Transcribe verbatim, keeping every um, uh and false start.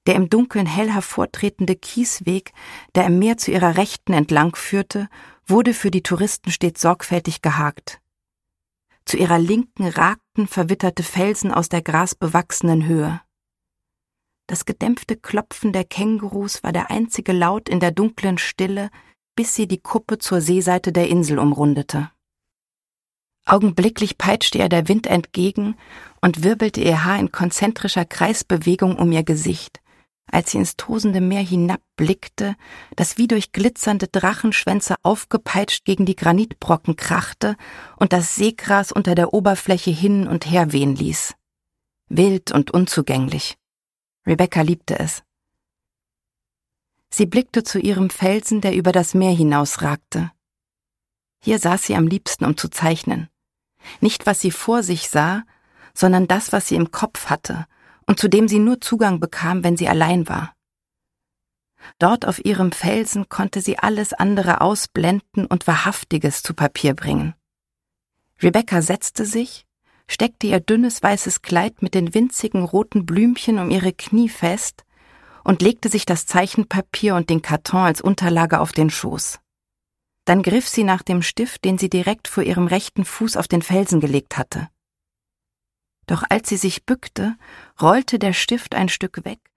Der im Dunkeln hell hervortretende Kiesweg, der im Meer zu ihrer Rechten entlang führte, wurde für die Touristen stets sorgfältig gehakt. Zu ihrer Linken ragten verwitterte Felsen aus der grasbewachsenen Höhe. Das gedämpfte Klopfen der Kängurus war der einzige Laut in der dunklen Stille, bis sie die Kuppe zur Seeseite der Insel umrundete. Augenblicklich peitschte ihr der Wind entgegen und wirbelte ihr Haar in konzentrischer Kreisbewegung um ihr Gesicht, als sie ins tosende Meer hinabblickte, das wie durch glitzernde Drachenschwänze aufgepeitscht gegen die Granitbrocken krachte und das Seegras unter der Oberfläche hin und her wehen ließ. Wild und unzugänglich. Rebecca liebte es. Sie blickte zu ihrem Felsen, der über das Meer hinausragte. Hier saß sie am liebsten, um zu zeichnen. Nicht, was sie vor sich sah, sondern das, was sie im Kopf hatte und zu dem sie nur Zugang bekam, wenn sie allein war. Dort auf ihrem Felsen konnte sie alles andere ausblenden und Wahrhaftiges zu Papier bringen. Rebecca setzte sich, steckte ihr dünnes weißes Kleid mit den winzigen roten Blümchen um ihre Knie fest und legte sich das Zeichenpapier und den Karton als Unterlage auf den Schoß. Dann griff sie nach dem Stift, den sie direkt vor ihrem rechten Fuß auf den Felsen gelegt hatte. Doch als sie sich bückte, rollte der Stift ein Stück weg